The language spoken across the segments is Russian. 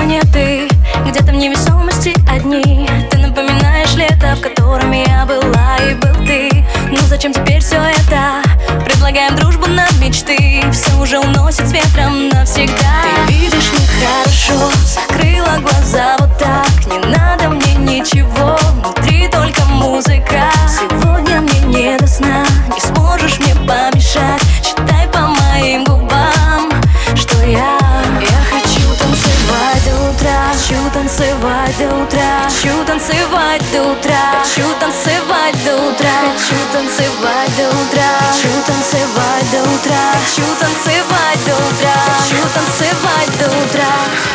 планеты, где-то в невесомости одни. Ты напоминаешь лето, в котором я была и был ты. Ну зачем теперь все это? Предлагаем дружбу на мечты. Все уже уносит с ветром навсегда. Ты видишь нехорошо, закрыла глаза вот так. Не надо мне ничего, внутри только музыка. Сегодня мне не до сна, не сможешь мне помешать. Читай по моим губам, что я хочу танцевать до утра. Хочу танцевать до утра. Хочу танцевать до утра. Хочу танцевать до утра. Хочу танцевать до утра. Хочу танцевать до утра. Хочу танцевать до утра. Хочу танцевать до утра.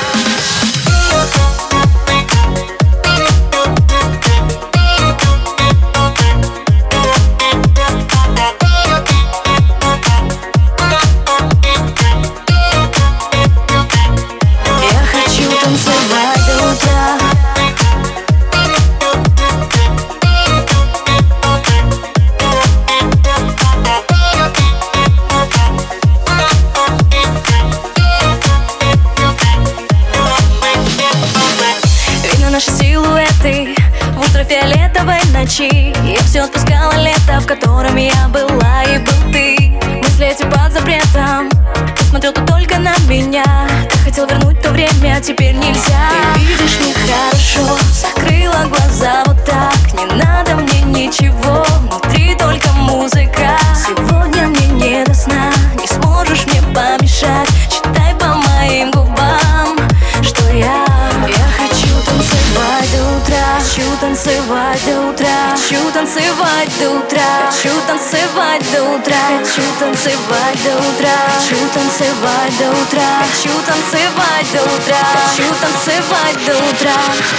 Наши силуэты в ультрафиолетовой ночи. Я все отпускала лето, в котором я была и был ты. Мысли эти под запретом, ты смотрел тут только на меня. Ты хотел вернуть то время, а теперь нельзя. Ты видишь нехорошо, закрыла глаза вот так. Не надо мне ничего, внутри только музыка. Сегодня мне не до сна, не сможешь мне помешать. Читай по моим губам, что я хочу танцевать до утра. Хочу танцевать до утра. Хочу танцевать до утра. Хочу танцевать до утра. Хочу танцевать до утра. Хочу танцевать до утра. Хочу танцевать до утра. Хочу танцевать до утра.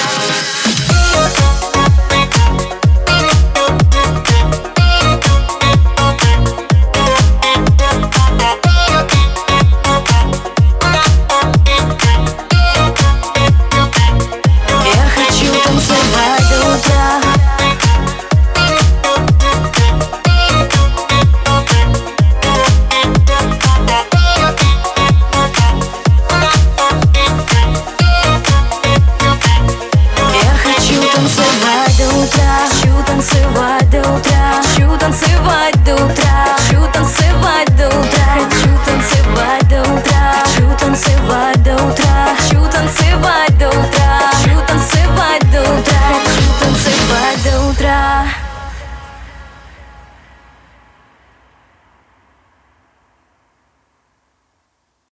Хочу танцевать до утра. Хочу танцевать до утра. Хочу танцевать до утра. Хочу танцевать до утра. Хочу танцевать до утра. Хочу танцевать до утра. Хочу танцевать до утра. Хочу танцевать до утра.